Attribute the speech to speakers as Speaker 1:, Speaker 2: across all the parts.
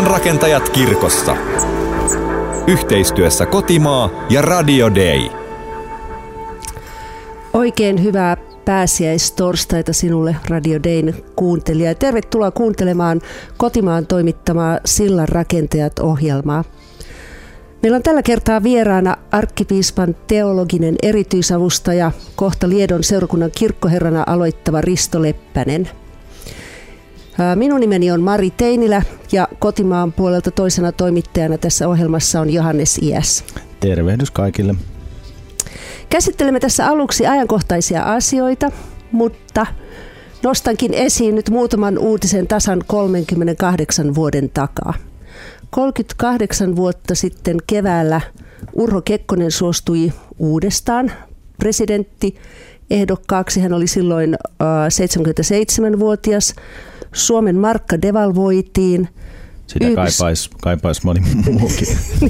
Speaker 1: Sillanrakentajat kirkossa. Yhteistyössä Kotimaa ja Radio Day.
Speaker 2: Oikein hyvää pääsiäistorstaita sinulle Radio Dayn kuuntelija. Tervetuloa kuuntelemaan Kotimaan toimittamaa Sillanrakentajat-ohjelmaa. Meillä on tällä kertaa vieraana arkkipiispan teologinen erityisavustaja, kohta Liedon seurakunnan kirkkoherrana aloittava Risto Leppänen. Minun nimeni on Mari Teinilä ja Kotimaan puolelta toisena toimittajana tässä ohjelmassa on Johannes Iäs.
Speaker 3: Tervehdys kaikille.
Speaker 2: Käsittelemme tässä aluksi ajankohtaisia asioita, mutta nostankin esiin nyt muutaman uutisen tasan 38 vuoden takaa. 38 vuotta sitten keväällä Urho Kekkonen suostui uudestaan presidenttiehdokkaaksi. Hän oli silloin 77-vuotias. Suomen markka devalvoitiin.
Speaker 3: Sitä kaipaisi moni muukin.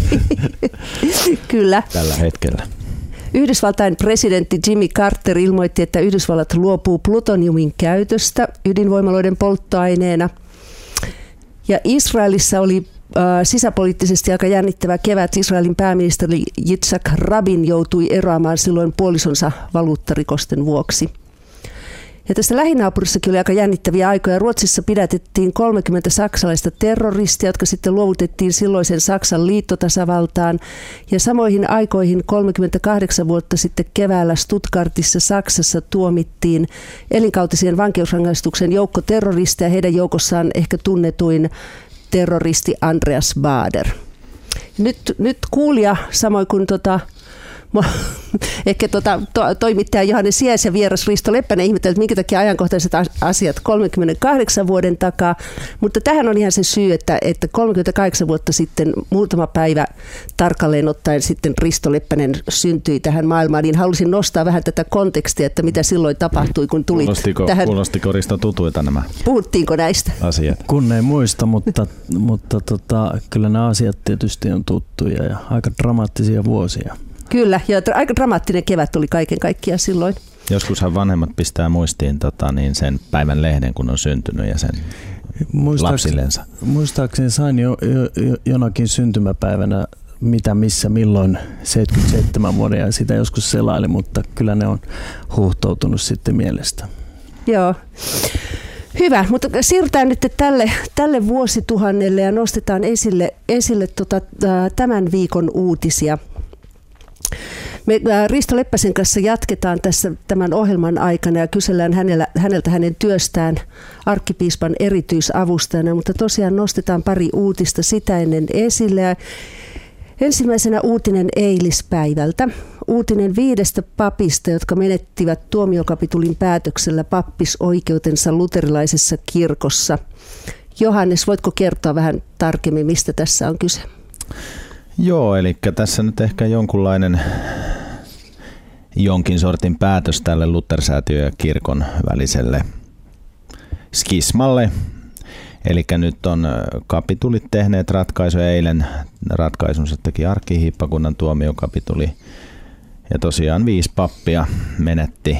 Speaker 2: Kyllä.
Speaker 3: Tällä hetkellä.
Speaker 2: Yhdysvaltain presidentti Jimmy Carter ilmoitti, että Yhdysvallat luopuu plutoniumin käytöstä ydinvoimaloiden polttoaineena. Ja Israelissa oli sisäpoliittisesti aika jännittävä kevät. Israelin pääministeri Yitzhak Rabin joutui eroamaan silloin puolisonsa valuuttarikosten vuoksi. Ja tässä lähinaapurissakin oli aika jännittäviä aikoja. Ruotsissa pidätettiin 30 saksalaista terroristia, jotka sitten luovutettiin silloisen Saksan liittotasavaltaan. Ja samoihin aikoihin 38 vuotta sitten keväällä Stuttgartissa Saksassa tuomittiin elinkautisien vankeusrangaistuksen joukko terroristeja. Heidän joukossaan ehkä tunnetuin terroristi Andreas Baader. Nyt kuulija, samoin kuin ehkä toimittaja Johannes Iäs ja vieras Risto Leppänen ihmettelivät, minkä takia ajankohtaiset asiat 38 vuoden takaa. Mutta tähän on ihan se syy, että 38 vuotta sitten, muutama päivä tarkalleen ottaen sitten Risto Leppänen syntyi tähän maailmaan, niin halusin nostaa vähän tätä kontekstia, että mitä silloin tapahtui, kun tulit tähän.
Speaker 3: Kuulostiko Risto tutuilta nämä
Speaker 2: Puhuttiinko näistä
Speaker 3: asiat?
Speaker 4: Kun ei muista, mutta kyllä nämä asiat tietysti on tuttuja ja aika dramaattisia vuosia. Kyllä,
Speaker 2: ja aika dramaattinen kevät oli kaiken kaikkiaan silloin.
Speaker 3: Joskushan vanhemmat pistää muistiin niin sen päivän lehden, kun on syntynyt ja sen lapsillensa.
Speaker 4: Muistaakseni sain jo jonakin syntymäpäivänä mitä, missä, milloin 77 vuoden ja sitä joskus selaili, mutta kyllä ne on huuhtoutunut sitten mielestä.
Speaker 2: Joo. Hyvä, mutta siirrytään nyt tälle vuosituhannelle ja nostetaan esille tämän viikon uutisia. Me Risto Leppäsen kanssa jatketaan tässä tämän ohjelman aikana ja kysellään häneltä hänen työstään arkkipiispan erityisavustajana, mutta tosiaan nostetaan pari uutista sitä ennen esille. Ensimmäisenä uutinen eilispäivältä. Uutinen 5 papista, jotka menettivät tuomiokapitulin päätöksellä pappisoikeutensa luterilaisessa kirkossa. Johannes, voitko kertoa vähän tarkemmin, mistä tässä on kyse?
Speaker 3: Joo, eli tässä nyt ehkä jonkin sortin päätös tälle Luthersäätiön ja kirkon väliselle skismalle. Eli nyt on kapitulit tehneet ratkaisuja. Eilen ratkaisunsa teki arkkihiippakunnan tuomiokapituli. Ja tosiaan 5 pappia menetti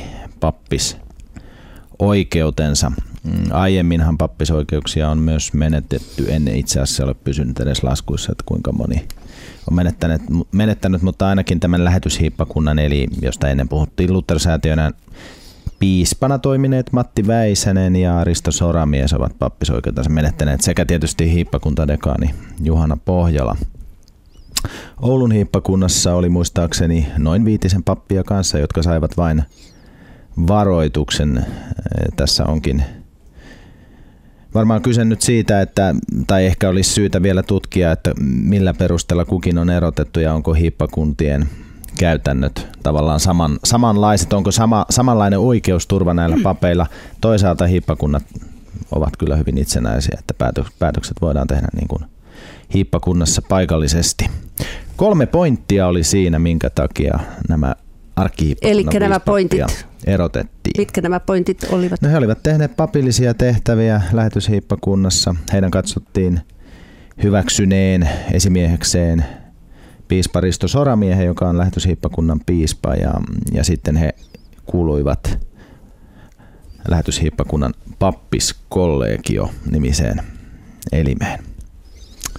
Speaker 3: pappisoikeutensa. Aiemminhan pappisoikeuksia on myös menetetty, en itse asiassa ole pysynyt edes laskuissa, että kuinka moni on menettänyt, mutta ainakin tämän lähetyshiippakunnan, eli josta ennen puhuttiin Luthersäätiönä piispana toimineet Matti Väisänen ja Risto Soramies ovat pappisoikeutensa menettäneet, sekä tietysti hiippakuntadekaani Juhana Pohjola. Oulun hiippakunnassa oli muistaakseni noin 5 pappia kanssa, jotka saivat vain varoituksen. Tässä onkin varmaan kyse nyt siitä, tai ehkä olisi syytä vielä tutkia, että millä perusteella kukin on erotettu ja onko hiippakuntien käytännöt tavallaan samanlaiset, onko samanlainen oikeusturva näillä papeilla. Toisaalta hiippakunnat ovat kyllä hyvin itsenäisiä, että päätökset voidaan tehdä niin kuin hiippakunnassa paikallisesti. 3 pointtia oli siinä, minkä takia nämä arkkihiippakunnan pappia erotettiin.
Speaker 2: Mitkä nämä pointit olivat?
Speaker 3: No, he olivat tehneet papillisia tehtäviä lähetyshiippakunnassa. Heidän katsottiin hyväksyneen esimiehekseen piispa Risto Soramiehen, joka on lähetyshiippakunnan piispa, ja sitten he kuuluivat lähetyshiippakunnan pappiskollegio-nimiseen elimeen.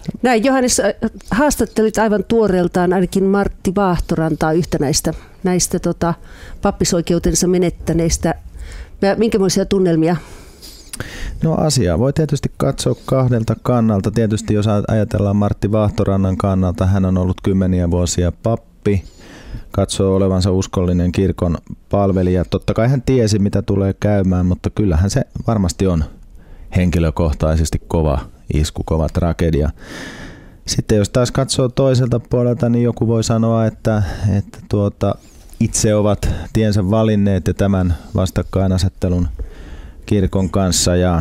Speaker 2: Näin, Johannes, haastattelit aivan tuoreeltaan ainakin Martti Vaahtorantaa, yhtä näistä pappisoikeutensa menettäneistä. Minkälaisia tunnelmia?
Speaker 3: No asiaa voi tietysti katsoa kahdelta kannalta. Tietysti jos ajatellaan Martti Vaahtorannan kannalta, hän on ollut 10 vuosia pappi, katsoo olevansa uskollinen kirkon palvelija. Totta kai hän tiesi, mitä tulee käymään, mutta kyllähän se varmasti on henkilökohtaisesti kova isku, kova tragedia. Sitten jos taas katsoo toiselta puolelta, niin joku voi sanoa, että itse ovat tiensä valinneet ja tämän vastakkainasettelun kirkon kanssa ja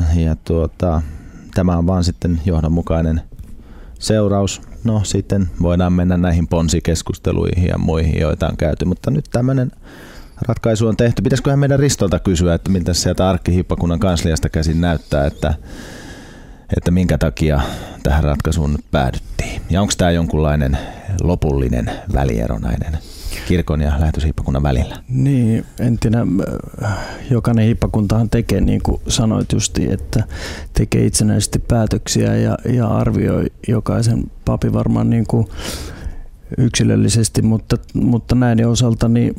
Speaker 3: tämä on vaan sitten johdonmukainen seuraus. No sitten voidaan mennä näihin ponsikeskusteluihin ja muihin, joita on käyty, mutta nyt tämmöinen ratkaisu on tehty. Pitäisiköhän meidän Ristolta kysyä, että miltä sieltä arkkihiippakunnan kansliasta käsin näyttää, että minkä takia tähän ratkaisuun nyt päädyttiin. Ja onko tämä jonkunlainen lopullinen väliero näiden kirkon ja lähetyshiippakunnan välillä?
Speaker 4: Niin, jokainen hiippakuntahan tekee, niin kuin sanoit justi, että tekee itsenäisesti päätöksiä ja arvioi jokaisen papin varmaan niin kuin yksilöllisesti, mutta näiden osalta niin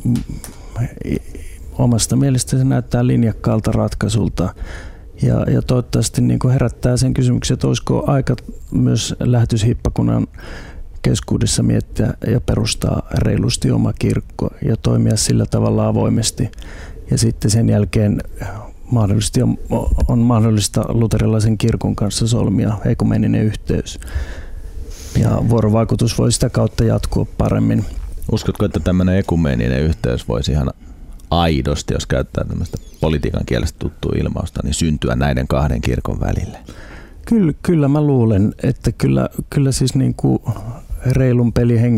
Speaker 4: omasta mielestä se näyttää linjakkaalta ratkaisulta. Ja toivottavasti niin kuin herättää sen kysymyksen, että olisiko aika myös lähetyshiippakunnan keskuudessa miettiä ja perustaa reilusti oma kirkko ja toimia sillä tavalla avoimesti. Ja sitten sen jälkeen mahdollisesti on mahdollista luterilaisen kirkon kanssa solmia ekumeninen yhteys. Ja vuorovaikutus voi sitä kautta jatkua paremmin.
Speaker 3: Uskotko, että tämmöinen ekumeninen yhteys voisi ihan aidosti, jos käyttää tämmöistä politiikan kielestä tuttua ilmausta, niin syntyä näiden kahden kirkon välille?
Speaker 4: Kyllä mä luulen, että kyllä siis niin kuin reilun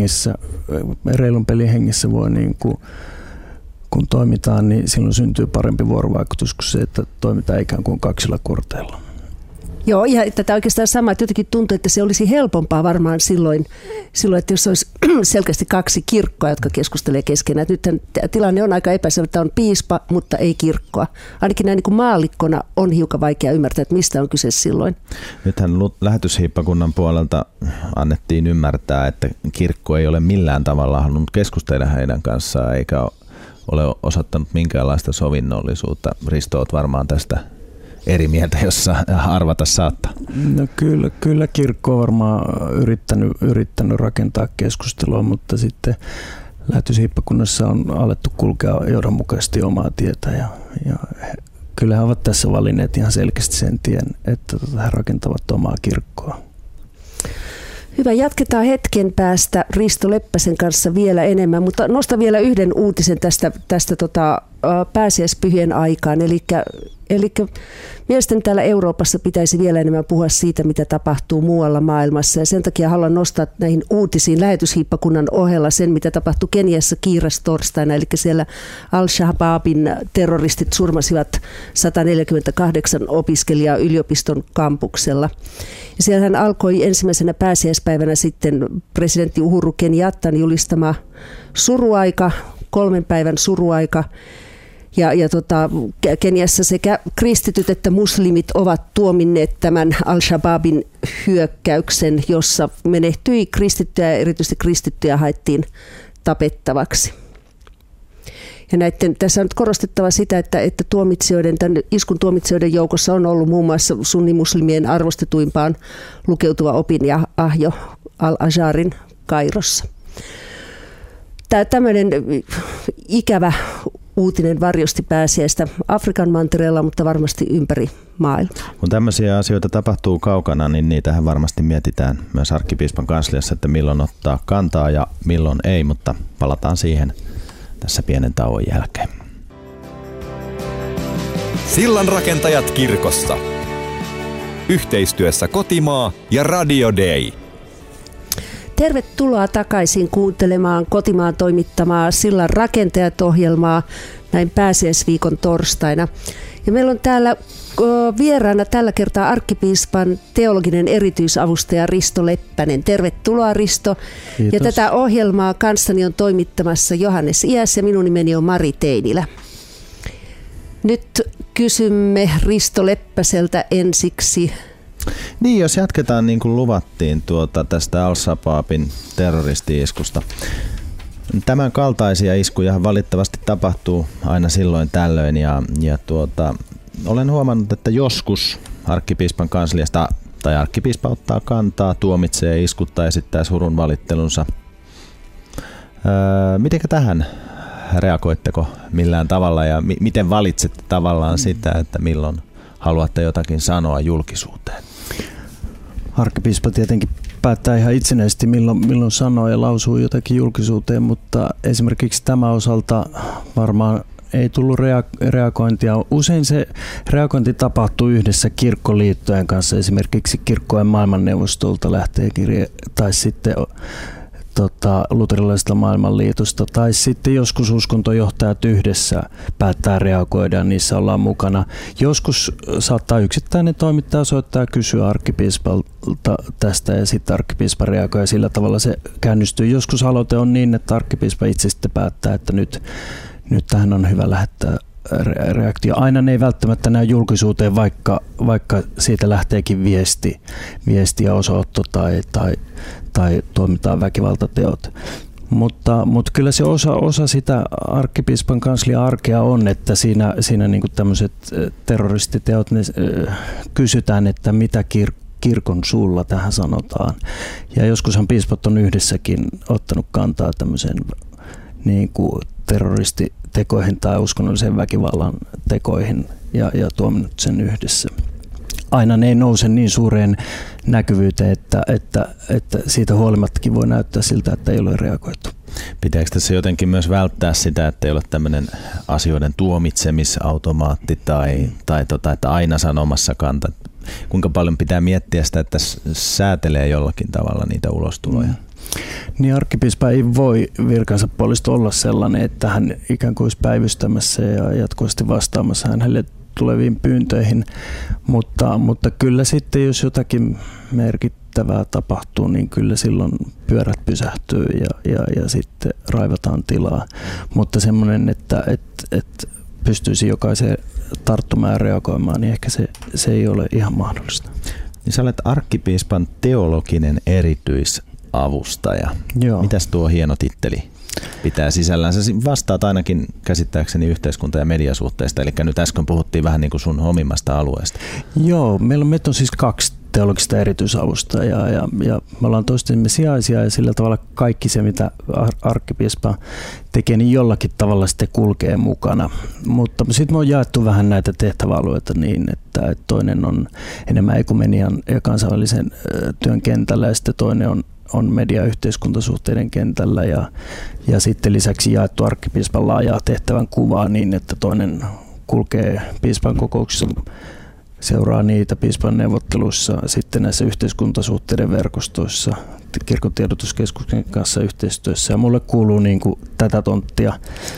Speaker 4: pelin hengessä voi niin kuin, kun toimitaan, niin silloin syntyy parempi vuorovaikutus kuin se, että toimitaan ikään kuin kaksilla korteilla.
Speaker 2: Joo, ja tätä oikeastaan sama, että jotenkin tuntuu, että se olisi helpompaa varmaan silloin että jos olisi selkeästi kaksi kirkkoa, jotka keskustelee keskenään. Nythän tilanne on aika epäselvä, että on piispa, mutta ei kirkkoa. Ainakin näin niin kuin maallikkona on hiukan vaikea ymmärtää, että mistä on kyse silloin. Nythän
Speaker 3: lähetyshiippakunnan puolelta annettiin ymmärtää, että kirkko ei ole millään tavalla halunnut keskustella heidän kanssaan, eikä ole osoittanut minkäänlaista sovinnollisuutta. Risto, olet varmaan tästä eri mieltä, jossa arvata saattaa.
Speaker 4: No kyllä kirkko on varmaan yrittänyt rakentaa keskustelua, mutta sitten lähetyshiippakunnassa on alettu kulkea johdonmukaisesti omaa tietä ja kyllä he ovat tässä valinneet ihan selkeästi sen tien, että he rakentavat omaa kirkkoa.
Speaker 2: Hyvä, jatketaan hetken päästä Risto Leppäsen kanssa vielä enemmän, mutta nostan vielä yhden uutisen tästä pääsiäispyhien aikaan. Eli mielestäni täällä Euroopassa pitäisi vielä enemmän puhua siitä, mitä tapahtuu muualla maailmassa. Ja sen takia haluan nostaa näihin uutisiin lähetyshiippakunnan ohella sen, mitä tapahtui Keniassa kiirastorstaina. Eli siellä Al-Shabaabin terroristit surmasivat 148 opiskelijaa yliopiston kampuksella. Ja siellähän alkoi ensimmäisenä pääsiäispäivänä sitten presidentti Uhuru Kenyaattan julistama suruaika, 3 päivän suruaika. Ja Keniassa sekä kristityt että muslimit ovat tuominneet tämän Al-Shabaabin hyökkäyksen, jossa menehtyi kristittyjä ja erityisesti kristittyjä haettiin tapettavaksi. Ja tässä on nyt korostettava sitä, että tämän iskun tuomitsijoiden joukossa on ollut muun muassa sunnimuslimien arvostetuimpaan lukeutuva opin ja ahjo Al-Azharin Kairossa. Tämmöinen ikävä uutinen varjosti pääsiäistä Afrikan mantereella, mutta varmasti ympäri maailmaa.
Speaker 3: Kun tämmöisiä asioita tapahtuu kaukana, niin niitähän varmasti mietitään myös arkkipiispan kansliassa, että milloin ottaa kantaa ja milloin ei, mutta palataan siihen tässä pienen tauon jälkeen.
Speaker 1: Sillanrakentajat kirkossa. Yhteistyössä Kotimaa ja Radio Day.
Speaker 2: Tervetuloa takaisin kuuntelemaan Kotimaan toimittamaa Sillan rakentajat-ohjelmaa näin pääsiäisviikon torstaina. Ja meillä on täällä vieraana tällä kertaa arkkipiispan teologinen erityisavustaja Risto Leppänen. Tervetuloa Risto.
Speaker 4: Kiitos.
Speaker 2: Ja tätä ohjelmaa kanssani on toimittamassa Johannes Iäs ja minun nimeni on Mari Teinilä. Nyt kysymme Risto Leppäseltä ensiksi.
Speaker 3: Niin, jos jatketaan niin kuin luvattiin tästä Al-Shabaabin terroristi-iskusta. Tämän kaltaisia iskuja valitettavasti tapahtuu aina silloin tällöin ja olen huomannut, että joskus arkkipiispan kansliasta tai arkkipiispa ottaa kantaa, tuomitsee iskut tai esittää surun valittelunsa. Mitenkä tähän reagoitteko millään tavalla ja miten valitsette tavallaan sitä, että milloin haluatte jotakin sanoa julkisuuteen?
Speaker 4: Arkkipiispa tietenkin päättää ihan itsenäisesti, milloin sanoo ja lausuu jotakin julkisuuteen, mutta esimerkiksi tämä osalta varmaan ei tullut reagointia. Usein se reagointi tapahtuu yhdessä kirkkoliittojen kanssa, esimerkiksi Kirkkojen maailmanneuvostolta lähtee kirje, tai sitten luterilaisesta maailmanliitosta, tai sitten joskus uskontojohtajat yhdessä päättää reagoida ja niissä ollaan mukana. Joskus saattaa yksittäinen toimittaja soittaa ja kysyä arkkipiispalta tästä ja sitten arkkipiispa reagoi ja sillä tavalla se käynnistyy. Joskus aloite on niin, että arkkipiispa itse sitten päättää, että nyt tähän on hyvä lähettää reaktio. Aina ne ei välttämättä näy julkisuuteen, vaikka siitä lähteekin viesti ja osoitto tai toimitaan väkivaltateot. Mutta kyllä se osa sitä arkkipiispan kanslian arkea on, että siinä niin kuin tämmöiset terroristiteot, ne kysytään, että mitä kirkon suulla tähän sanotaan. Ja joskushan piispat on yhdessäkin ottanut kantaa tämmöiseen niin kuin terroristitekoihin tai uskonnollisen väkivallan tekoihin ja tuominut sen yhdessä. Aina ne ei nouse niin suureen näkyvyyteen, että siitä huolimattakin voi näyttää siltä, että ei ole reagoitu.
Speaker 3: Pitääkö tässä jotenkin myös välttää sitä, että ei ole tämmöinen asioiden tuomitsemisautomaatti tai että aina sanomassa kanta? Kuinka paljon pitää miettiä sitä, että säätelee jollakin tavalla niitä ulostuloja?
Speaker 4: Niin arkkipiispa ei voi virkansa puolesta olla sellainen, että hän ikään kuin olisi päivystämässä ja jatkuvasti vastaamassa hänelle tuleviin pyyntöihin, mutta kyllä sitten jos jotakin merkittävää tapahtuu, niin kyllä silloin pyörät pysähtyy ja sitten raivataan tilaa, mutta semmoinen, että pystyisi jokaiseen tarttumaan ja reagoimaan, niin ehkä se ei ole ihan mahdollista.
Speaker 3: Niin sä olet arkkipiispan teologinen erityisavustaja.
Speaker 4: Joo.
Speaker 3: Mitäs tuo hieno titteli pitää sisällään? Sä vastaat ainakin käsittääkseni yhteiskunta- ja mediasuhteista, eli nyt äsken puhuttiin vähän niin kuin sun omimmasta alueesta.
Speaker 4: Joo, meitä on siis 2 teologista erityisavustajaa ja me ollaan toistemme sijaisia ja sillä tavalla kaikki se, mitä arkkipiispa tekee, niin jollakin tavalla sitten kulkee mukana. Mutta sitten me on jaettu vähän näitä tehtäväalueita niin, että toinen on enemmän ekumenian ja kansainvälisen työn kentällä ja sitten toinen on media- ja yhteiskuntasuhteiden kentällä ja sitten lisäksi jaettu arkkipiispan laajaa tehtävän kuvaa niin, että toinen kulkee piispan kokouksissa, seuraa niitä piispan neuvotteluissa, sitten näissä yhteiskuntasuhteiden verkostoissa, kirkon tiedotuskeskuksen kanssa yhteistyössä ja mulle kuuluu niin kuin tätä tonttia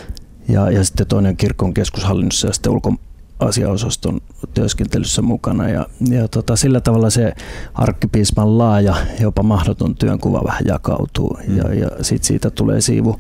Speaker 4: ja sitten toinen kirkon keskushallinnossa ja sitten ulkoasiaosaston työskentelyssä mukana ja sillä tavalla se arkkipiispan laaja, jopa mahdoton työnkuva vähän jakautuu ja sitten siitä tulee siivu.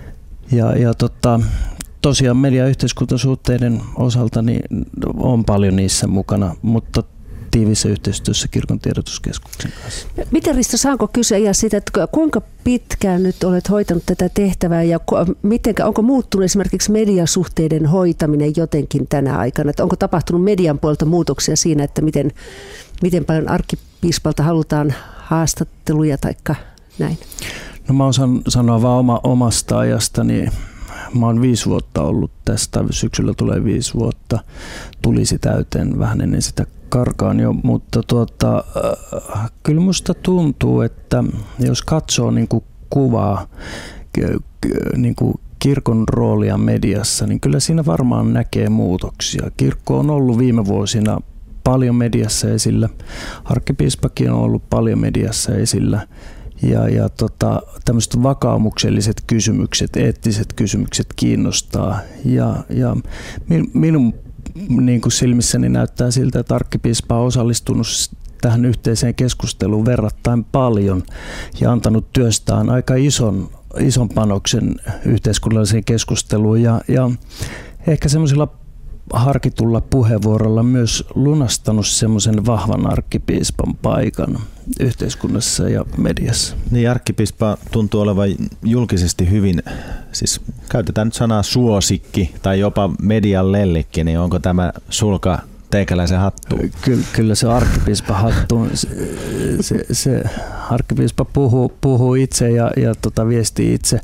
Speaker 4: Tosiaan media- ja yhteiskuntasuhteiden osalta niin on paljon niissä mukana, mutta tiivissä yhteistyössä kirkon tiedotuskeskuksen kanssa.
Speaker 2: Miten Risto, saanko kysyä ihan sitä, että kuinka pitkään nyt olet hoitanut tätä tehtävää ja onko muuttunut esimerkiksi mediasuhteiden hoitaminen jotenkin tänä aikana? Että onko tapahtunut median puolelta muutoksia siinä, että miten paljon arkkipiispalta halutaan haastatteluja tai näin?
Speaker 4: No mä osaan sanoa vaan omasta ajastani. Mä oon 5 vuotta ollut tästä, syksyllä tulee 5 vuotta, tulisi täyteen vähän ennen sitä karkaan jo, mutta kyllä musta tuntuu, että jos katsoo niin kuin kuvaa niin kuin kirkon roolia mediassa, niin kyllä siinä varmaan näkee muutoksia. Kirkko on ollut viime vuosina paljon mediassa esillä, arkkipiispakin on ollut paljon mediassa esillä. Ja tämmöiset vakaumukselliset kysymykset, eettiset kysymykset kiinnostaa ja minun niin kuin silmissäni näyttää siltä, että arkkipiispa on osallistunut tähän yhteiseen keskusteluun verrattain paljon ja antanut työstään aika ison panoksen yhteiskunnalliseen keskusteluun ja ehkä semmoisilla harkitulla puheenvuorolla myös lunastanut semmoisen vahvan arkkipiispan paikan yhteiskunnassa ja mediassa.
Speaker 3: Niin, arkkipiispa tuntuu olevan julkisesti hyvin, siis käytetään nyt sanaa suosikki tai jopa median lellikki, niin onko tämä sulka teikäläisen hattu?
Speaker 4: Kyllä se arkkipiispa hattu, se arkkipiispa puhuu itse ja viestii itse.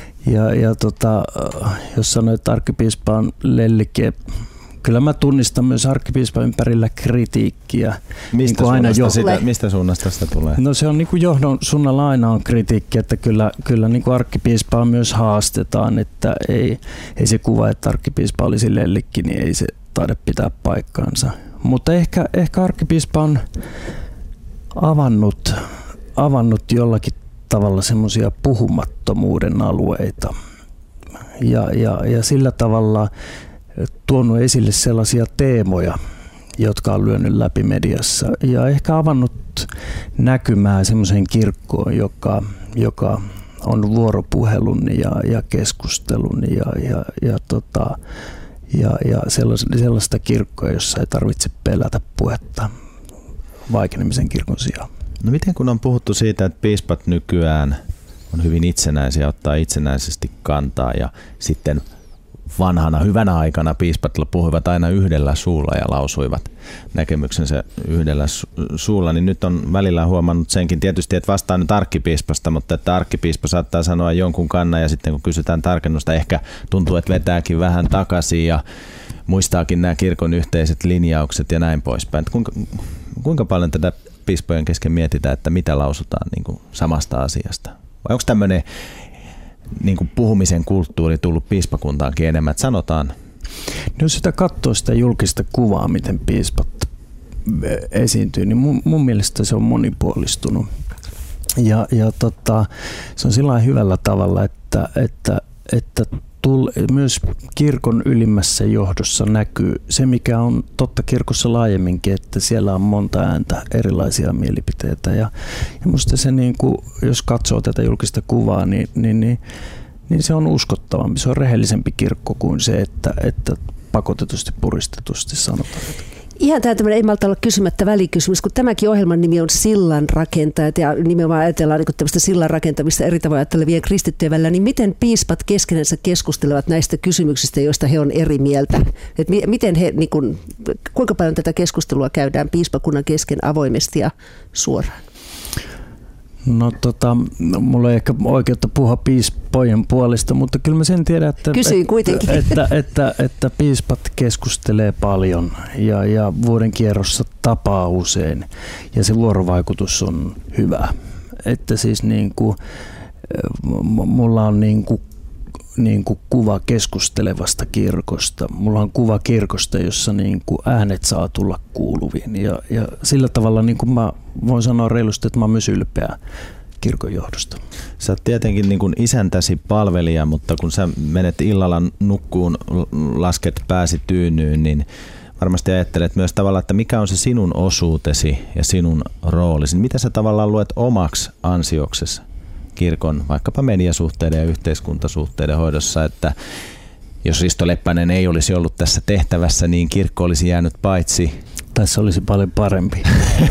Speaker 4: Jos sanoit, että arkkipiispa on lellikki, kyllä mä tunnistan myös arkkipiispan ympärillä kritiikkiä.
Speaker 3: Mistä suunnasta sitä tulee?
Speaker 4: No se on niin kuin johdon suunnalla aina on kritiikki, että kyllä niin kuin arkkipiispaa myös haastetaan, että ei se kuva, että arkkipiispa olisi lellikki, niin ei se taida pitää paikkaansa. Mutta ehkä arkkipiispa on avannut jollakin tavalla semmoisia puhumattomuuden alueita ja sillä tavalla tuonut esille sellaisia teemoja, jotka on lyönyt läpi mediassa ja ehkä avannut näkymää semmoiseen kirkkoon, joka on vuoropuhelun ja keskustelun ja sellaista kirkkoa, jossa ei tarvitse pelätä puhetta vaikenemisen kirkon sijaan.
Speaker 3: No miten kun on puhuttu siitä, että piispat nykyään on hyvin itsenäisiä, ottaa itsenäisesti kantaa ja sitten vanhana hyvänä aikana piispat puhuivat aina yhdellä suulla ja lausuivat näkemyksensä yhdellä suulla, niin nyt on välillä huomannut senkin tietysti, että vastaan nyt arkkipiispasta, mutta että arkkipiispa saattaa sanoa jonkun kannan ja sitten kun kysytään tarkennusta, ehkä tuntuu, että vetääkin vähän takaisin ja muistaakin nämä kirkon yhteiset linjaukset ja näin poispäin. Kuinka paljon tätä piispojen kesken mietitään, että mitä lausutaan niin kuin samasta asiasta? Vai onko tämmöinen niin kuin puhumisen kulttuuri tullut piispakuntaankin enemmän, että sanotaan?
Speaker 4: No sitä katsoo sitä julkista kuvaa, miten piispat esiintyy, niin mun mielestä se on monipuolistunut. Ja se on sillä hyvällä tavalla, että myös kirkon ylimmässä johdossa näkyy se, mikä on totta kirkossa laajemminkin, että siellä on monta ääntä, erilaisia mielipiteitä. Ja musta se, niin kuin, jos katsoo tätä julkista kuvaa, niin se on uskottavampi. Se on rehellisempi kirkko kuin se, että pakotetusti, puristetusti sanotaan.
Speaker 2: Ihan tämmöinen, ei malta olla kysymättä välikysymys, kun tämäkin ohjelman nimi on Sillanrakentajat ja nimenomaan ajatellaan niin tämmöistä sillanrakentamista eri tavoin ajattelevien kristittyjen välillä, niin miten piispat keskenänsä keskustelevat näistä kysymyksistä, joista he on eri mieltä? Et miten he, niin kuin, kuinka paljon tätä keskustelua käydään piispakunnan kesken avoimesti ja suoraan?
Speaker 4: No mulla ei ehkä oikeutta puhua piispojen puolesta, mutta kyllä mä sen tiedän, että piispat keskustelee paljon ja vuoden kierrossa tapaa usein ja se vuorovaikutus on hyvä. Että siis mulla on kuva keskustelevasta kirkosta. Mulla on kuva kirkosta, jossa äänet saa tulla kuuluviin. Ja sillä tavalla mä voin sanoa reilusti, että mä oon myös ylpeä kirkon johdosta.
Speaker 3: Sä oot tietenkin isäntäsi palvelija, mutta kun sä menet illalla nukkuun, lasket pääsi tyynyyn, niin varmasti ajattelet myös tavallaan, että mikä on se sinun osuutesi ja sinun roolisi. Mitä sä tavallaan luet omaksi ansioksesi kirkon vaikkapa mediasuhteiden ja yhteiskuntasuhteiden hoidossa, että jos Risto Leppänen ei olisi ollut tässä tehtävässä, niin kirkko olisi jäänyt paitsi.
Speaker 4: Tässä olisi paljon parempi.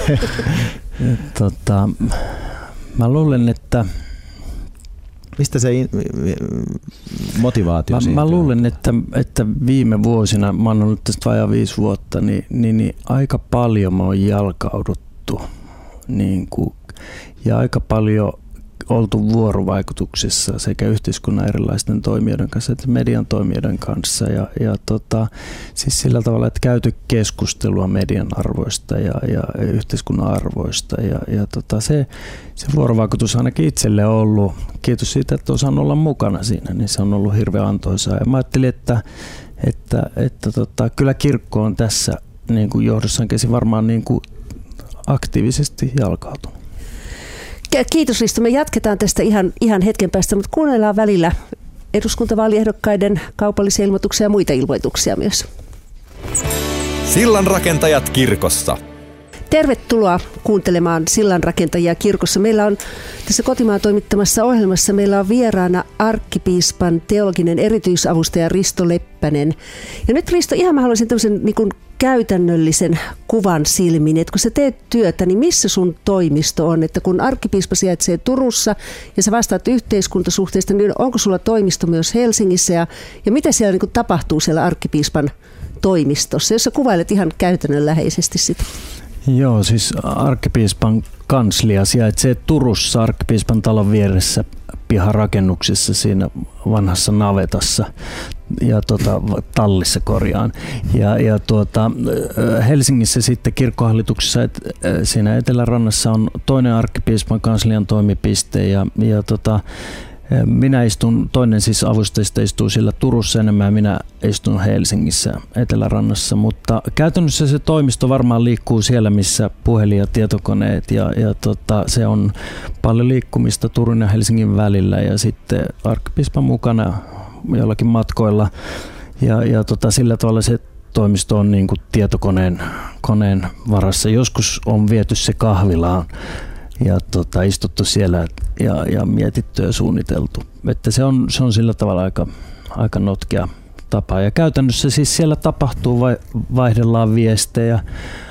Speaker 4: Mä luulen, että
Speaker 3: mistä se motivaatio siitä?
Speaker 4: Mä luulen, että viime vuosina, mä oon ollut tästä vajaa 5 vuotta, niin aika paljon mä oon jalkauduttu ja aika paljon oltu vuorovaikutuksessa sekä yhteiskunnan erilaisten toimijoiden kanssa että median toimijoiden kanssa siis sillä tavalla, että käyty keskustelua median arvoista ja yhteiskunnan arvoista se vuorovaikutus ainakin itselle on ollut, kiitos siitä, että osaan olla mukana siinä, niin se on ollut hirveän antoisaa ja mä ajattelin, että kyllä kirkko on tässä niin kuin johdossaankin varmaan niin kuin aktiivisesti jalkautunut.
Speaker 2: Kiitos Risto. Me jatketaan tästä ihan hetken päästä, mutta kuunnellaan välillä eduskuntavaaliehdokkaiden kaupallisia ilmoituksia ja muita ilmoituksia myös.
Speaker 1: Sillanrakentajat kirkossa.
Speaker 2: Tervetuloa kuuntelemaan Sillanrakentajia kirkossa. Meillä on tässä Kotimaan toimittamassa ohjelmassa meillä on vieraana arkkipiispan teologinen erityisavustaja Risto Leppänen. Ja nyt Risto, ihan mä haluaisin tämmöisen niin kuin käytännöllisen kuvan silmiin, että kun sä teet työtä, niin missä sun toimisto on? Että kun arkkipiispa sijaitsee Turussa ja sä vastaat yhteiskuntasuhteista, niin onko sulla toimisto myös Helsingissä ja mitä siellä niin kuin tapahtuu siellä arkkipiispan toimistossa, jos sä kuvailet ihan käytännönläheisesti sitä?
Speaker 4: Joo, siis arkkipiispan kanslia sijaitsee Turussa arkkipiispan talon vieressä piharakennuksessa siinä vanhassa navetassa ja tallissa korjaan. Ja Helsingissä sitten kirkkohallituksessa siinä Etelärannassa on toinen arkkipiispan kanslian toimipiste ja minä istun, toinen siis avustajista istuu siellä Turussa enemmän ja minä istun Helsingissä Etelärannassa, mutta käytännössä se toimisto varmaan liikkuu siellä, missä puhelin ja tietokoneet ja se on paljon liikkumista Turun ja Helsingin välillä ja sitten arkkipiispan mukana jollakin matkoilla ja sillä tavalla se toimisto on niin kuin tietokoneen varassa. Joskus on viety se kahvilaan ja istuttu siellä ja mietitty ja suunniteltu. Että se on sillä tavalla aika notkea tapa. Ja käytännössä siis siellä tapahtuu, vaihdellaan viestejä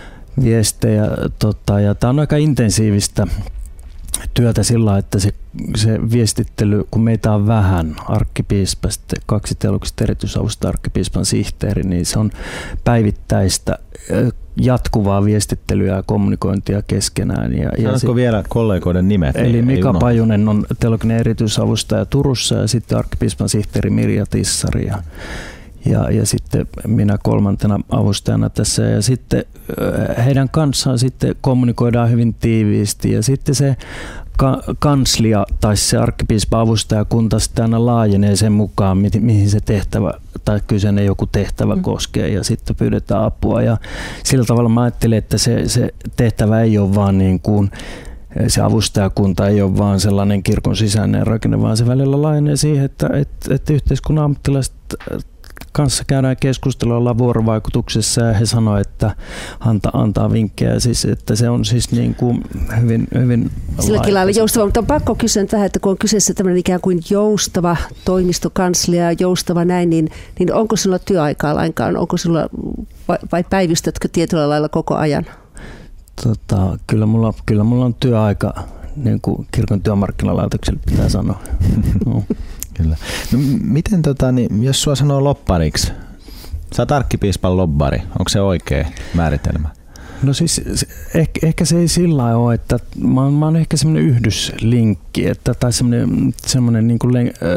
Speaker 4: ja tämä on aika intensiivistä työtä sillä, että se viestittely, kun meitä on vähän, arkkipiispa, sitten 2 teologista erityisavusta arkkipiispan sihteeri, niin se on päivittäistä jatkuvaa viestittelyä ja kommunikointia keskenään.
Speaker 3: Saanko vielä kollegoiden nimet?
Speaker 4: Eli Mika Pajunen on teologinen erityisavustaja Turussa ja sitten arkkipiispan sihteeri Mirja Tissari ja sitten minä 3. avustajana tässä ja sitten heidän kanssaan sitten kommunikoidaan hyvin tiiviisti ja sitten se kanslia tai se arkkipiispa-avustajakunta sitten aina laajenee sen mukaan, mihin se tehtävä tai kyseinen joku tehtävä koskee ja sitten pyydetään apua ja sillä tavalla mä ajattelin, että se tehtävä ei ole vaan niin kuin se avustajakunta ei ole vaan sellainen kirkon sisäinen rakenne, vaan se välillä laajenee siihen, että yhteiskunnan ammattilaiset kanssa käydään keskustelua, ollaan vuorovaikutuksessa ja he sanoo, että antaa vinkkejä, siis, että se on siis niin kuin hyvin
Speaker 2: silläkin lailla joustava, mutta on pakko kysyä tähän, että kun on kyseessä tämmöinen ikään kuin joustava toimistokanslia, joustava näin, niin onko sinulla työaikaa lainkaan? Onko sinulla, vai päivystätkö tietyllä lailla koko ajan?
Speaker 4: Kyllä mulla on työaika, niin kuin kirkon työmarkkinalaitokselle pitää sanoa. No.
Speaker 3: Kyllä. No, miten jos sua sanoo lobbariksi, sä oot arkkipiispan lobbari, onko se oikea määritelmä?
Speaker 4: No siis ehkä se ei sillä lailla ole, että mä oon ehkä semmoinen yhdyslinkki, tai semmoinen niin kuin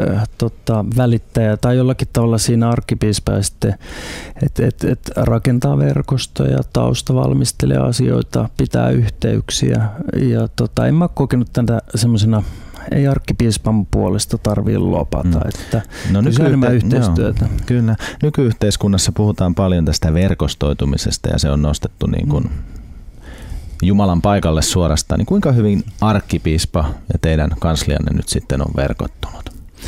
Speaker 4: välittäjä tai jollakin tavalla siinä arkkipiispa sitten, että rakentaa verkostoja, tausta valmistelee asioita, pitää yhteyksiä ja en mä kokenut tätä semmoisena. Ei arkkipiispan puolesta tarvitse lopata, että enemmän yhteistyötä.
Speaker 3: Joo, kyllä. Nykyyhteiskunnassa puhutaan paljon tästä verkostoitumisesta ja se on nostettu niin kuin Jumalan paikalle suorastaan. Niin kuinka hyvin arkkipiispa ja teidän kanslianne nyt sitten on verkottunut?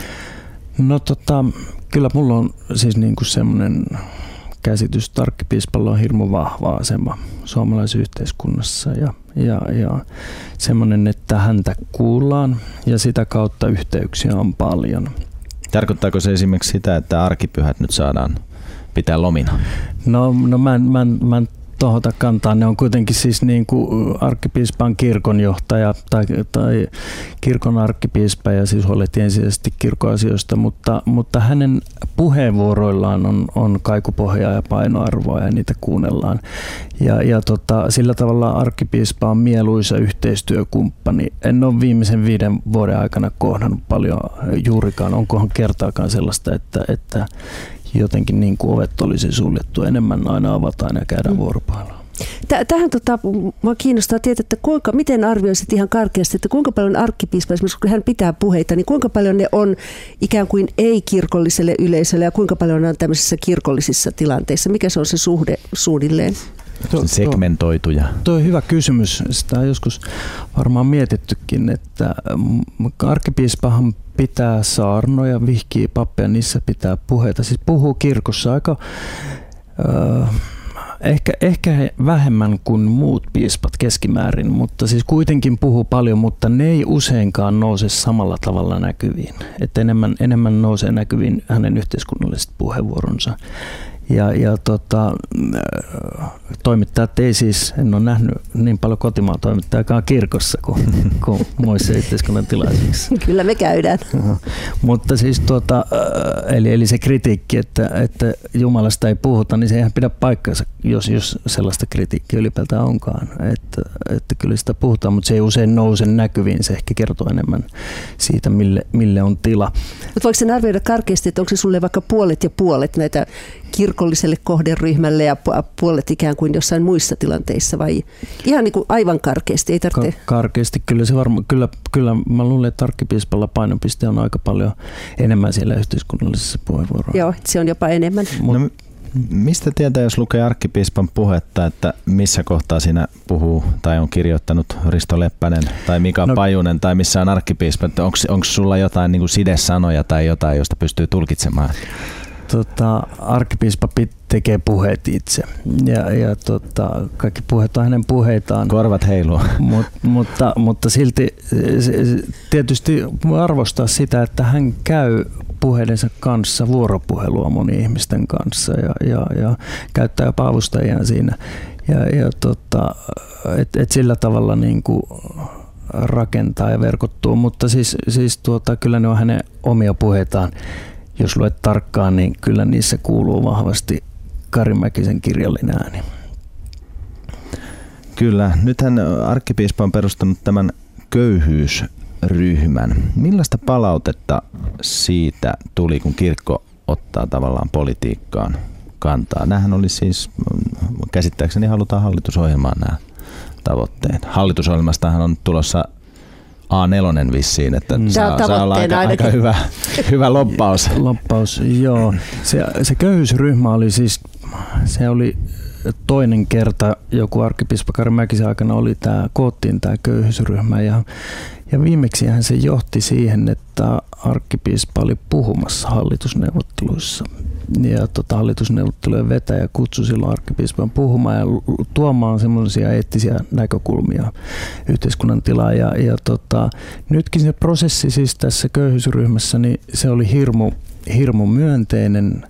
Speaker 4: No kyllä mulla on siis niin kuin semmoinen käsitys, että arkkipiispalla on hirmu vahva asema suomalaisessa yhteiskunnassa ja semmoinen, että häntä kuullaan ja sitä kautta yhteyksiä on paljon.
Speaker 3: Tarkoittaako se esimerkiksi sitä, että arkipyhät nyt saadaan pitää lomina?
Speaker 4: No mä en tohota kantaa. Ne on kuitenkin siis niin kuin arkkipiispan kirkonjohtaja tai kirkon arkkipiispa ja siis huolehtii ensisijaisesti kirkkoasioista, mutta hänen puheenvuoroillaan on kaikupohjaa ja painoarvoa ja niitä kuunnellaan. Ja sillä tavalla arkkipiispa on mieluisa yhteistyökumppani. En ole viimeisen 5 vuoden aikana kohdannut paljon juurikaan. Onkohan kertaakaan sellaista, että jotenkin niin kuin ovet olisi suljettu, enemmän aina avataan ja käydään vuoropuhelua.
Speaker 2: Tähän minua kiinnostaa tietää, että miten arvioisit ihan karkeasti, että kuinka paljon arkkipiispa, esimerkiksi kun hän pitää puheita, niin kuinka paljon ne on ikään kuin ei-kirkolliselle yleisölle ja kuinka paljon ne on tämmöisissä kirkollisissa tilanteissa? Mikä se on se suhde suunnilleen?
Speaker 3: Segmentoituja.
Speaker 4: Tuo on hyvä kysymys. Sitä on joskus varmaan mietittykin, että arkkipiispahan pitää saarnoja, vihkii pappeja, niissä pitää puheita. Siis puhuu kirkossa aika Ehkä vähemmän kuin muut piispat keskimäärin, mutta siis kuitenkin puhuu paljon, mutta ne ei useinkaan nouse samalla tavalla näkyviin. Että enemmän nousee näkyviin hänen yhteiskunnalliset puheenvuoronsa. Ja toimittajat ei siis, en ole nähnyt niin paljon kotimaan toimittajakaan kirkossa kuin muissa yhteiskunnan tilaisuuksissa.
Speaker 2: Kyllä me käydään.
Speaker 4: Mutta siis eli se kritiikki, että Jumalasta ei puhuta, niin se eihän pidä paikkansa, jos sellaista kritiikkiä ylipäätään onkaan. Että kyllä sitä puhutaan, mutta se ei usein nouse näkyviin, se ehkä kertoo enemmän siitä, mille on tila.
Speaker 2: Mutta voiko sen arvioida karkeasti, että onko se sulle vaikka puolet ja puolet näitä kirkolliselle kohderyhmälle ja puolet ikään kuin jossain muissa tilanteissa vai ihan niin kuin aivan karkeasti? Ei tarvitse.
Speaker 4: Karkeasti kyllä se varmaan, kyllä mä luulen, että arkkipiispalla painopiste on aika paljon enemmän siellä yhteiskunnallisessa puheenvuorossa.
Speaker 2: Joo, se on jopa enemmän.
Speaker 3: No, mistä tietää, jos lukee arkkipiispan puhetta, että missä kohtaa siinä puhuu tai on kirjoittanut Risto Leppänen tai Mika Pajunen tai missä on arkkipiispa? Onko sulla jotain niin kuin sidesanoja tai jotain, josta pystyy tulkitsemaan?
Speaker 4: Arkkipiispa tekee puheet itse ja kaikki puheet on hänen puheitaan.
Speaker 3: Korvat heiluu.
Speaker 4: Mutta silti tietysti arvostaa sitä, että hän käy puheidensa kanssa vuoropuhelua moni ihmisten kanssa ja käyttää jopa avustajia siinä. Et sillä tavalla niin kuin rakentaa ja verkottuu, mutta siis kyllä ne on hänen omia puheitaan. Jos luet tarkkaan, niin kyllä niissä kuuluu vahvasti Kari Mäkisen kirjallinen ääni.
Speaker 3: Kyllä. Nythän arkkipiispa on perustanut tämän köyhyysryhmän. Millaista palautetta siitä tuli, kun kirkko ottaa tavallaan politiikkaan kantaa? Nämähän oli siis, käsittääkseni halutaan hallitusohjelmaan nämä tavoitteet. Hallitusohjelmastahan on tulossa A4 vissiin, että saa olla aika hyvä loppaus.
Speaker 4: Loppaus, joo. Se köyhyysryhmä oli siis, se oli toinen kerta, joku arkkipiispa Kari Mäkisen aikana koottiin tämä köyhyysryhmä ja viimeksihän se johti siihen, että arkkipiispa oli puhumassa hallitusneuvotteluissa. Ja hallitusneuvottelujen vetäjä kutsui silloin arkkipiispan puhumaan ja tuomaan semmoisia eettisiä näkökulmia yhteiskunnan tilaan. Nytkin se prosessi siis tässä köyhyysryhmässä, niin se oli hirmu myönteinen.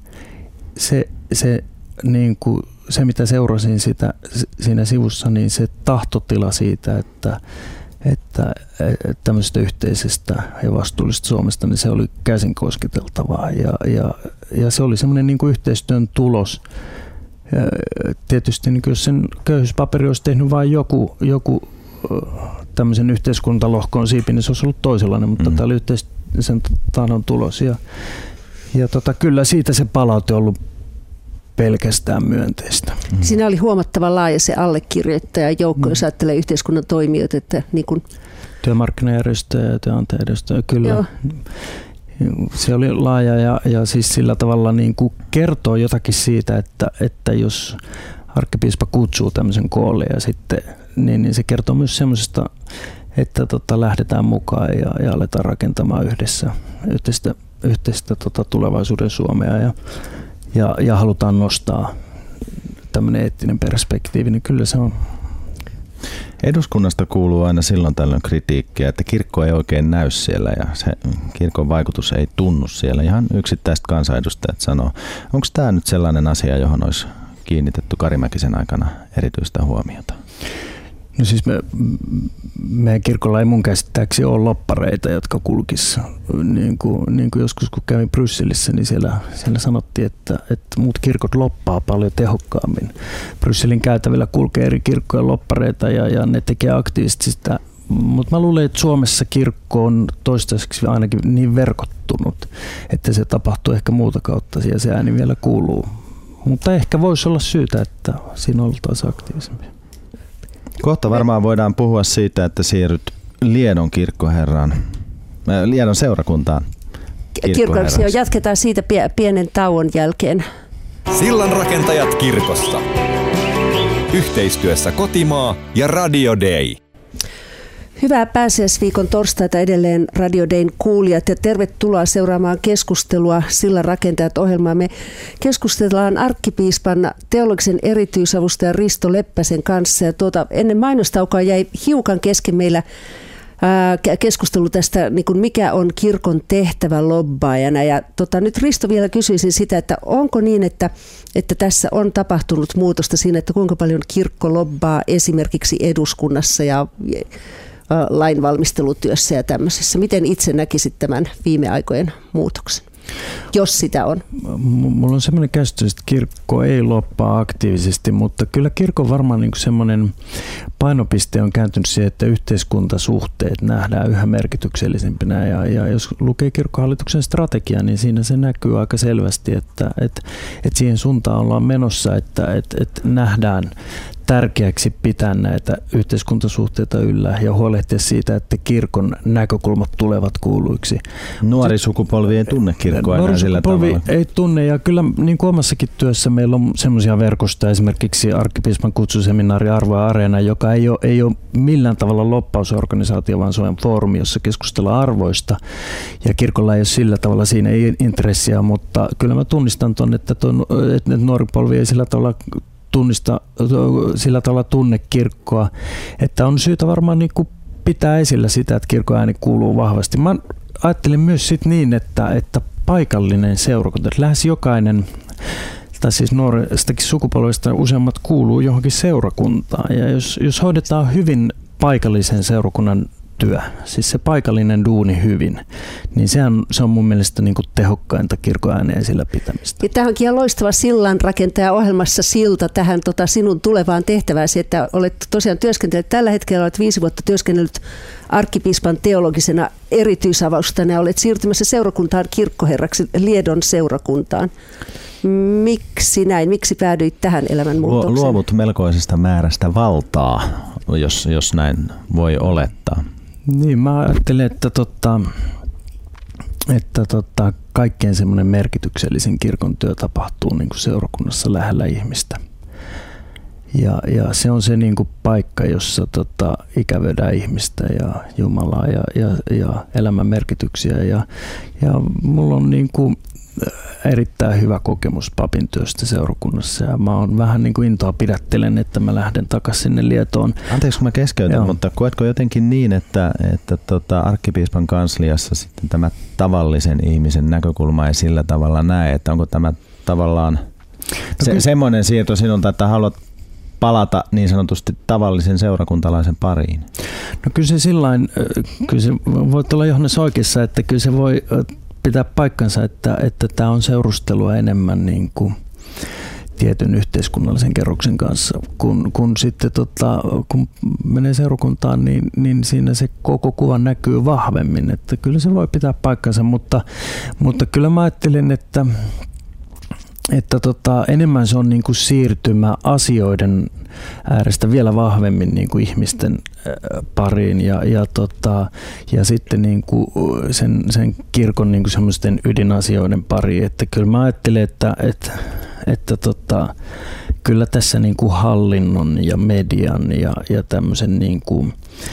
Speaker 4: Se mitä seurasin siinä sivussa, niin se tahtotila siitä, että tämmöisestä yhteisestä ja vastuullisesta Suomesta, niin se oli käsin kosketeltavaa ja se oli semmoinen niin kuin yhteistyön tulos. Tietysti niin jos sen köyhyyspaperi olisi tehnyt vain joku tämmöisen yhteiskuntalohkoon siipi, niin se olisi ollut toisenlainen, mutta tämä oli sen tahdon tulos. Ja kyllä siitä se palaute on ollut pelkästään myönteistä.
Speaker 2: Siinä oli huomattavan laaja se allekirjoittajajoukko, jos ajattelee yhteiskunnan toimijoita. Että niin kuin
Speaker 4: työmarkkinajärjestöjä ja työnantajajärjestöjä, kyllä.
Speaker 2: Joo.
Speaker 4: Se oli laaja ja siis sillä tavalla niin kuin kertoo jotakin siitä, että jos arkkipiispa kutsuu tämmöisen koolle ja sitten, niin se kertoo myös semmoisesta, että lähdetään mukaan ja aletaan rakentamaan yhdessä yhteistä tulevaisuuden Suomea ja halutaan nostaa tämmöinen eettinen perspektiivi, niin kyllä se on.
Speaker 3: Eduskunnasta kuuluu aina silloin tällöin kritiikkiä, että kirkko ei oikein näy siellä ja se kirkon vaikutus ei tunnu siellä. Ihan yksittäiset kansanedustajat sanoo. Onko tämä nyt sellainen asia, johon olisi kiinnitetty Kari Mäkisen aikana erityistä huomiota?
Speaker 4: No siis meidän kirkolla ei mun käsittääkseni ole loppareita, jotka kulkisivat. Niin kuin joskus kun kävin Brysselissä, niin siellä sanottiin, että muut kirkot loppaa paljon tehokkaammin. Brysselin käytävillä kulkee eri kirkkojen loppareita ja ne tekee aktiivisesti sitä. Mutta mä luulen, että Suomessa kirkko on toistaiseksi ainakin niin verkottunut, että se tapahtuu ehkä muuta kautta ja se ääni vielä kuuluu. Mutta ehkä voisi olla syytä, että siinä oltaisiin aktiivisempi.
Speaker 3: Kohta varmaan voidaan puhua siitä, että siirryt Liedon Liedon seurakuntaan
Speaker 2: kirkkoherraksi. Jatketaan siitä pienen tauon jälkeen.
Speaker 1: Sillanrakentajat kirkossa. Yhteistyössä Kotimaa ja Radio Day.
Speaker 2: Hyvää pääsiäisviikon torstaita edelleen Radio Dayn kuulijat ja tervetuloa seuraamaan keskustelua Sillan rakentajat -ohjelmaa. Me keskustellaan arkkipiispan teologisen erityisavustajan Risto Leppäsen kanssa ja ennen mainostaukoa jäi hiukan kesken meillä keskustelu tästä, niin kuin mikä on kirkon tehtävä lobbaajana. Ja nyt Risto vielä kysyisin sitä, että onko niin, että tässä on tapahtunut muutosta siinä, että kuinka paljon kirkko lobbaa esimerkiksi eduskunnassa ja lainvalmistelutyössä ja tämmöisessä. Miten itse näkisit tämän viime aikojen muutoksen, jos sitä on?
Speaker 4: Mulla on semmoinen käsitys, että kirkko ei loppaa aktiivisesti, mutta kyllä kirkon varmaan niin semmoinen painopiste on kääntynyt siihen, että yhteiskuntasuhteet nähdään yhä merkityksellisempinä. Ja jos lukee kirkkohallituksen strategiaa, niin siinä se näkyy aika selvästi, että siihen suuntaan ollaan menossa, että nähdään tärkeäksi pitää näitä yhteiskuntasuhteita yllä ja huolehtia siitä, että kirkon näkökulmat tulevat kuuluiksi.
Speaker 3: Nuori sukupolvi ei tunne kirkkoa enää sillä tavalla.
Speaker 4: Ei tunne, ja kyllä niin kuin omassakin työssä meillä on semmoisia verkostoja, esimerkiksi arkkipiispan kutsuseminaari Arvo ja Areena, joka ei ole millään tavalla loppausorganisaatio, vaan se on foorumi, jossa keskustellaan arvoista, ja kirkolla ei ole sillä tavalla siinä intressiä, mutta kyllä mä tunnistan tuon, että nuori polvi ei sillä tavalla tunne kirkkoa, että on syytä varmaan niin kuin pitää esillä sitä, että kirkon ääni kuuluu vahvasti. Mä ajattelin myös sit niin, että paikallinen seurakunta, että lähes jokainen, tai siis nuoristakin sukupolvesta useammat kuuluu johonkin seurakuntaan, ja jos hoidetaan hyvin paikallisen seurakunnan työ, siis se paikallinen duuni hyvin, niin se on mun mielestä niin kuin tehokkainta kirkon ääneen esillä pitämistä.
Speaker 2: Tämä onkin ihan loistava sillan rakentaja ohjelmassa silta tähän sinun tulevaan tehtävääsi, että olet tosiaan työskennellyt, tällä hetkellä olet 5 vuotta työskennellyt arkkipiispan teologisena erityisavustana ja olet siirtymässä seurakuntaan kirkkoherraksi Liedon seurakuntaan. Miksi näin? Miksi päädyit tähän elämänmuutokseen?
Speaker 3: Luovut melkoisesta määrästä valtaa, jos näin voi olettaa.
Speaker 4: Niin, mä ajattelen, että kaikkein semmoinen merkityksellisin kirkon työ tapahtuu niin kuin seurakunnassa lähellä ihmistä. Ja se on se niin kuin paikka, jossa ikävöidään ihmistä ja Jumalaa ja elämän merkityksiä. Ja mulla on niin kuin erittäin hyvä kokemus papin työstä seurakunnassa ja mä oon vähän niin kuin intoa pidättelen, että mä lähden takaisin sinne Lietoon.
Speaker 3: Anteeksi, kun mä keskeytän, mutta koetko jotenkin niin, että arkkipiispan kansliassa sitten tämä tavallisen ihmisen näkökulma ei sillä tavalla näe, että onko tämä tavallaan semmoinen siirto sinulta, että haluat palata niin sanotusti tavallisen seurakuntalaisen pariin?
Speaker 4: No kyllä se sillain, kyllä se voi olla Johannes oikeassa, että kyllä se voi pitää paikkansa, että tämä on seurustelua enemmän niin kuin tietyn yhteiskunnallisen kerroksen kanssa. Kun sitten kun menee seurakuntaan, niin siinä se koko kuva näkyy vahvemmin. Että kyllä se voi pitää paikkansa, mutta kyllä mä ajattelin, että enemmän se on niin kuin siirtymä asioiden äärestä vielä vahvemmin niin kuin ihmisten pariin ja sitten niin kuin sen kirkon niin kuin semmoisten ydinasioiden pariin. Että kyllä mä ajattelen, että kyllä tässä niin kuin hallinnon ja median ja tämmöisen niin kuin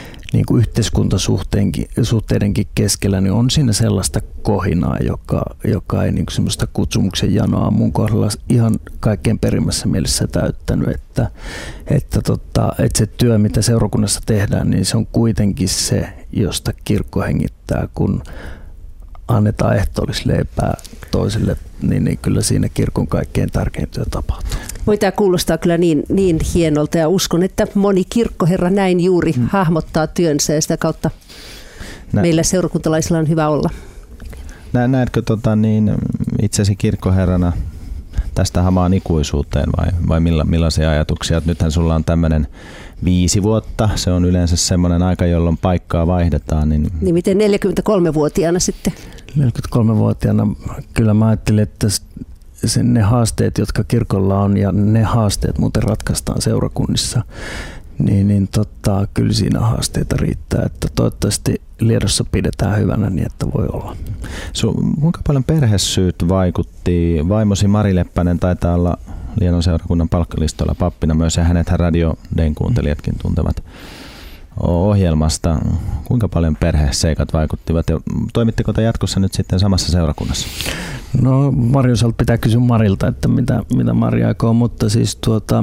Speaker 4: yhteiskuntasuhteidenkin keskellä niin on siinä sellaista kohinaa, joka ei niin kuin semmoista kutsumuksen janoa mun kohdalla ihan kaikkein perimmässä mielessä täyttänyt, että se työ, mitä seurakunnassa tehdään, niin se on kuitenkin se, josta kirkko hengittää, kun annetaan ehtoollisleipää toisille, niin kyllä siinä kirkon kaikkein tärkein työ tapahtuu.
Speaker 2: Voi tämä kuulostaa kyllä niin hienolta ja uskon, että moni kirkkoherra näin juuri hahmottaa työnsä ja sitä kautta meillä seurakuntalaisilla on hyvä olla.
Speaker 3: Näetkö itsesi kirkkoherrana tästä hamaan ikuisuuteen vai millaisia ajatuksia? Nythän sulla on tämmöinen 5 vuotta, se on yleensä semmoinen aika, jolloin paikkaa vaihdetaan. Niin
Speaker 2: miten 43-vuotiaana sitten?
Speaker 4: 43-vuotiaana kyllä mä ajattelin, että ne haasteet, jotka kirkolla on ja ne haasteet muuten ratkaistaan seurakunnissa, niin kyllä siinä haasteita riittää, että toivottavasti Liedossa pidetään hyvänä niin, että voi olla.
Speaker 3: Kuinka paljon perhesyyt vaikutti? Vaimosi Mari Leppänen taitaa olla Liedon seurakunnan palkkalistoilla pappina myös, ja hänethän Radio Dayn kuuntelijatkin tuntevat. ohjelmasta. Kuinka paljon perheseikat vaikuttivat ja toimitteko te jatkossa nyt sitten samassa seurakunnassa?
Speaker 4: No Marjosalta pitää kysyä Marilta, että mitä Mari aikoo, mutta siis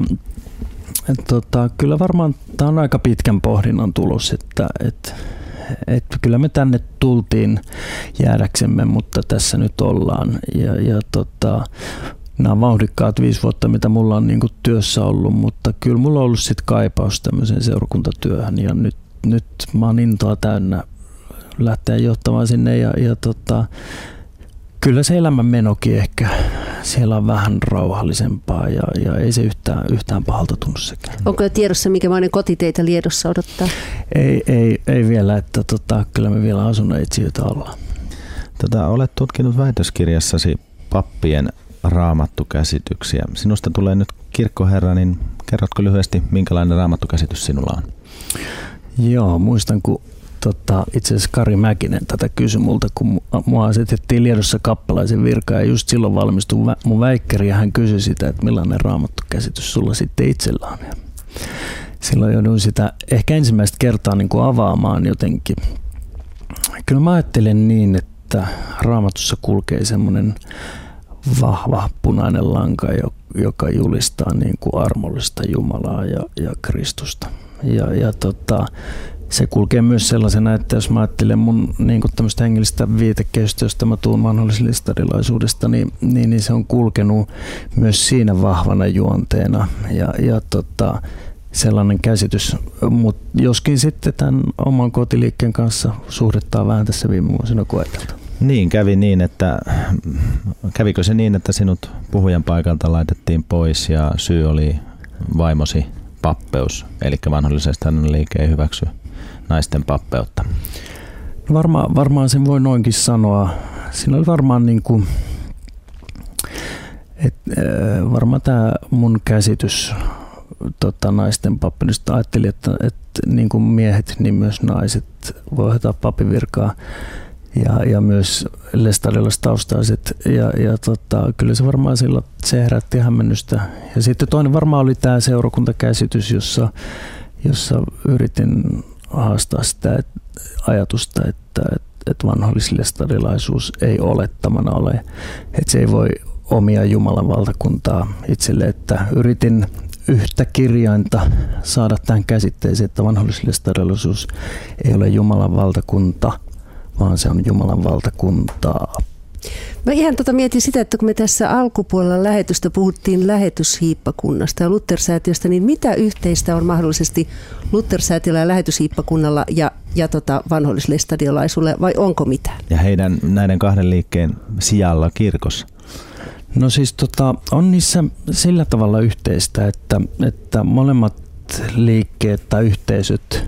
Speaker 4: kyllä varmaan tämä on aika pitkän pohdinnan tulos, että kyllä me tänne tultiin jäädäksemme, mutta tässä nyt ollaan ja nämä on vauhdikkaat 5 vuotta, mitä mulla on niin kuin työssä ollut, mutta kyllä mulla on ollut sit kaipaus tämmöiseen seurakuntatyöhön ja nyt mä oon intoa täynnä lähteä johtamaan sinne ja kyllä se elämänmenokin ehkä siellä on vähän rauhallisempaa ja ei se yhtään pahalta tunnu sekään.
Speaker 2: Onko jo tiedossa, minkälainen koti teitä Liedossa odottaa?
Speaker 4: Ei vielä, että kyllä me vielä asunneitsijöitä ollaan.
Speaker 3: Olet tutkinut väitöskirjassasi pappien raamattukäsityksiä. Sinusta tulee nyt kirkkoherra, niin kerrotko lyhyesti, minkälainen raamattukäsitys sinulla on? Joo,
Speaker 4: muistan, kun itse asiassa Kari Mäkinen tätä kysyi multa, kun mua asetettiin Liedossa kappalaisen virkaan ja just silloin valmistui mun väikkäri ja hän kysyi sitä, että millainen raamattukäsitys sulla sitten itsellä on. Ja silloin jouduin sitä ehkä ensimmäistä kertaa niin kuin avaamaan jotenkin. Kyllä mä ajattelen niin, että Raamatussa kulkee semmoinen vahva punainen lanka, joka julistaa niin kuin armollista Jumalaa ja Kristusta. Se kulkee myös sellaisena, että jos mä ajattelen mun niin kuin tämmöistä hengellistä viitekehystä, josta mä tuun vanhollislistarilaisuudesta, niin se on kulkenut myös siinä vahvana juonteena ja sellainen käsitys, mutta joskin sitten tämän oman kotiliikkeen kanssa suhdettaa vähän tässä viime vuosina koeteltu.
Speaker 3: Niin, kävikö se niin, että sinut puhujan paikalta laitettiin pois ja syy oli vaimosi pappeus, eli vanhollisesti liike ei hyväksy naisten pappeutta?
Speaker 4: No varmaan sen voi noinkin sanoa. Siinä oli varmaan varmaan tämä mun käsitys naisten pappeudesta. Ajattelin, että niin kuin miehet, niin myös naiset voi hoitaa pappivirkaa. Ja myös lestadiolaistaustaiset ja kyllä se varmaan silloin se herätti hämmennystä. Ja sitten toinen varmaan oli tämä seurakuntakäsitys, jossa yritin haastaa sitä ajatusta, että vanhollislestadiolaisuus ei olettamana ole, että se ei voi omia Jumalan valtakuntaa itselle, että yritin yhtä kirjainta saada tähän käsitteeseen, että vanhollislestadiolaisuus ei ole Jumalan valtakunta, vaan se on Jumalan valtakuntaa.
Speaker 2: Mä ihan mietin sitä, että kun me tässä alkupuolella lähetystä puhuttiin lähetyshiippakunnasta ja Luther-säätiöstä, niin mitä yhteistä on mahdollisesti Luther-säätiöllä ja lähetyshiippakunnalla ja vanhollislestadiolaisuudelle, vai onko mitään?
Speaker 3: Ja heidän näiden kahden liikkeen sijalla kirkossa?
Speaker 4: No siis on niissä sillä tavalla yhteistä, että molemmat liikkeet tai yhteisöt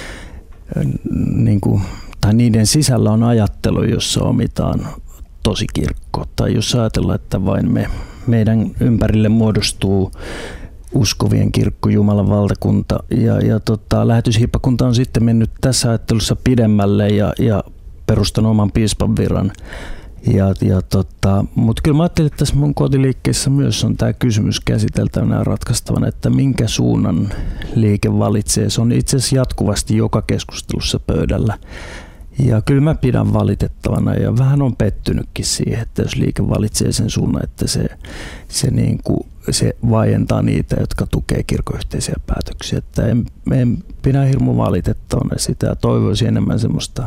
Speaker 4: tai niiden sisällä on ajattelu, jossa omitaan tosikirkko. Tai jos ajatellaan, että vain meidän ympärille muodostuu uskovien kirkko, Jumalan valtakunta. Lähetyshiippakunta on sitten mennyt tässä ajattelussa pidemmälle ja perustanut oman piispan viran. Mutta kyllä mä ajattelin, että tässä mun kotiliikkeessä myös on tämä kysymys käsiteltävänä ja ratkaistavana, että minkä suunnan liike valitsee. Se on itse asiassa jatkuvasti joka keskustelussa pöydällä. Ja kyllä mä pidän valitettavana ja vähän on pettynytkin siihen, että jos liike valitsee sen suunnan, että se vaientaa niitä, jotka tukee kirkoyhteisiä päätöksiä. Että en pidä hirmu valitettavana sitä ja toivoisin enemmän semmoista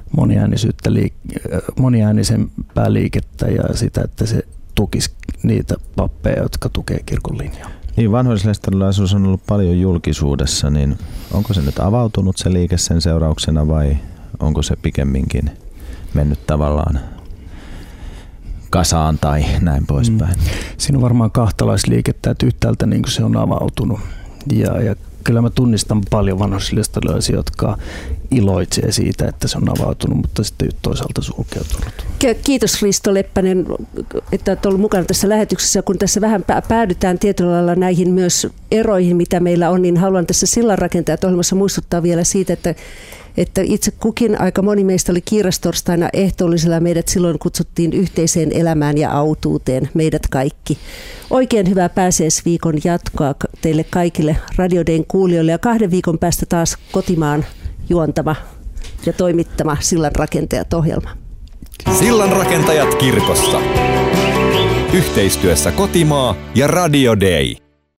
Speaker 4: moniäänisempää liikettä ja sitä, että se tukisi niitä pappeja, jotka tukee kirkon linjaa.
Speaker 3: Niin, vanhollislestadiolaisuus on ollut paljon julkisuudessa, niin onko se nyt avautunut se liike sen seurauksena vai onko se pikemminkin mennyt tavallaan kasaan tai näin poispäin?
Speaker 4: Siinä on varmaan kahtalaisliikettä, että yhtäältä niin se on avautunut. Ja kyllä mä tunnistan paljon vanhollislestadiolaisia, jotka iloitsee siitä, että se on avautunut, mutta sitten toisaalta sulkeutunut.
Speaker 2: Kiitos Risto Leppänen, että olet ollut mukana tässä lähetyksessä. Kun tässä vähän päädytään tietyllä lailla näihin myös eroihin, mitä meillä on, niin haluan tässä sillanrakentajat ohjelmassa muistuttaa vielä siitä, että itse kukin, aika moni meistä oli kiirastorstaina ehtoollisella. Meidät silloin kutsuttiin yhteiseen elämään ja autuuteen, meidät kaikki. Oikein hyvää pääsiäisviikon jatkoa teille kaikille Radio Dayn kuulijoille ja 2 viikon päästä taas kotimaan juontama ja toimittama Sillanrakentajat ohjelma.
Speaker 1: Sillanrakentajat kirkossa. Yhteistyössä Kotimaa ja Radio Day.